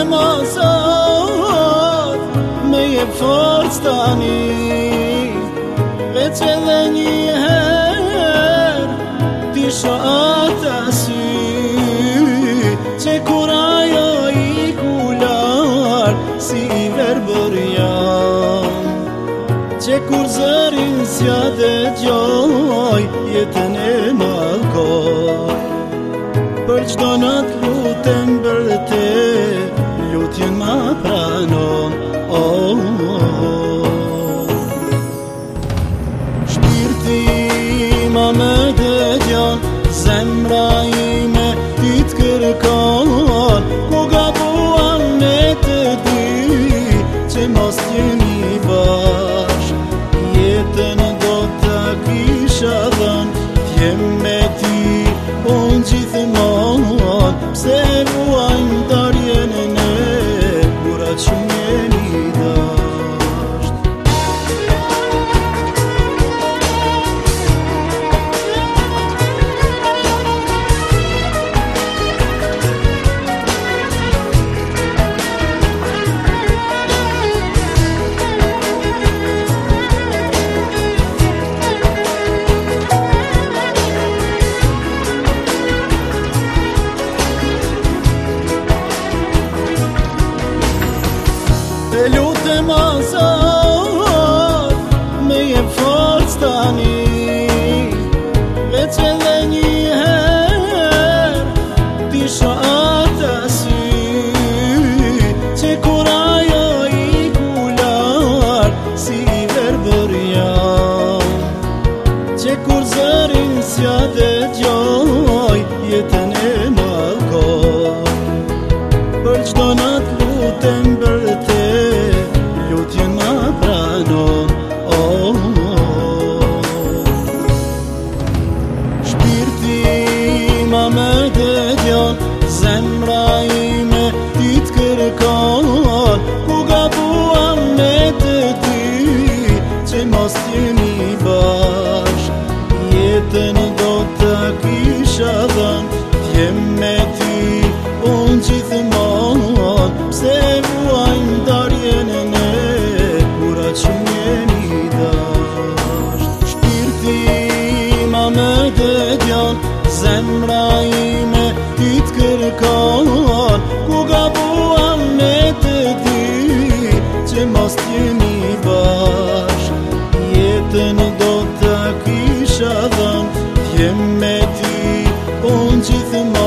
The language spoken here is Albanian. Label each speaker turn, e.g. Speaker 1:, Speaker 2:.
Speaker 1: mazat me jep forcë tani, veç edhe njëherë ti shoh ata sy që kur ajo i kular si i verbër jam, që kur zërin s'ja dëgjoj jetën e mallkoj. Për çdo natë lutem bërte, lutjen ma pranon, Shpirti ma më dëgjon, zemra ime ti t'kërkon, ku gabuam me të dy, që mos jemi bashk, jetën do ta kisha dhën, t'jem me ty unë gjithmonë, pse ruajmë darjen e ne, kura që jemi dasht. Te lutem azat me jep forcë tani, veç edhe njëherë ti shoh ata sy që kur ajo i kular si i verbër jam, që kur zërin s'ja dëgjoj jetën e mallkoj. Për çdo natë lutem bërte, lutjen ma pranon, Shpirti ma më dëgjon, zemra ime ti t'kërkon, ku gabuam me të dy, që mos jemi bashk, jetën do ta kisha dhën, t'jem me ty unë gjithmonë, pse ruajmë darjen e ne, kura që jemi dasht. Shpirti ma më dëgjon, zemra ime ti t'kërkon, ku gabuam me të dy, që mos jemi bashk, jetën do ta kisha dhën, t'jem me ty unë gjithmonë.